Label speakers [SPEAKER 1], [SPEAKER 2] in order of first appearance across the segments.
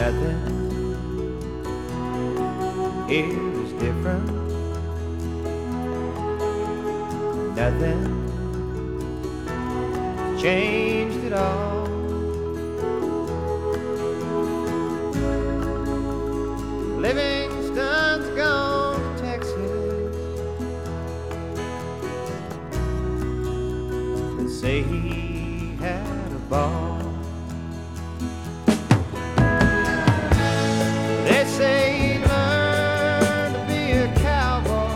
[SPEAKER 1] Nothing here is different. Nothing's changed at all. Livingston's gone to Texas. They say he had a ball. They say he learned to be a cowboy.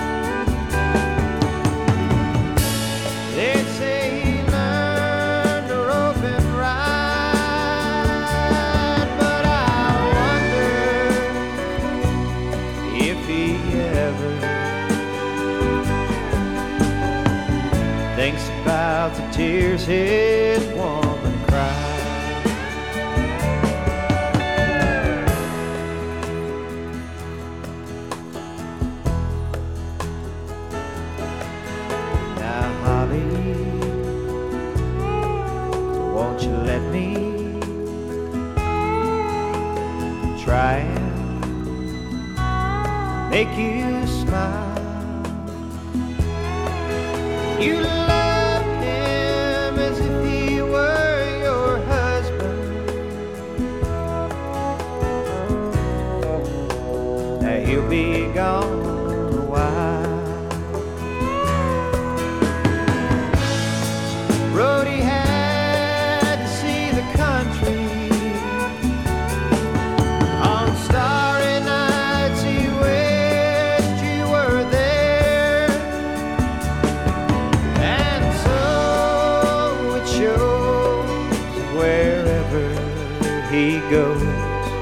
[SPEAKER 1] They say he learned to rope and ride. But I wonder if he ever thinks about the tears his woman cried. Won't you let me try and make you smile? You love him as if he were your husband. Now he'll be gone a while. Brody had to see the country. On starry nights he wished you were there. And so it shows wherever he goes.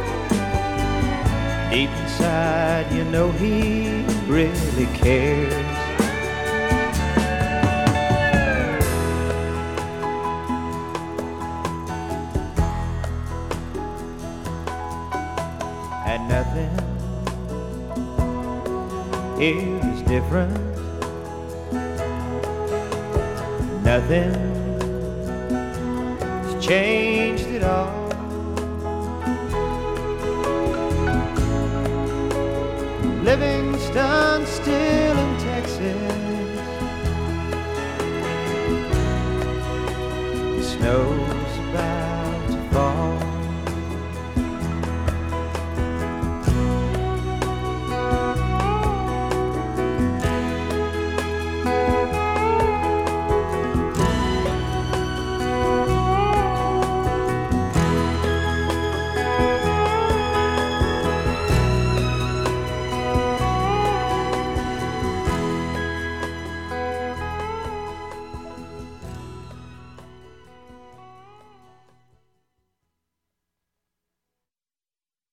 [SPEAKER 1] Deep inside you know he really cares. And nothing here is different. Nothing's changed at all. Livingston still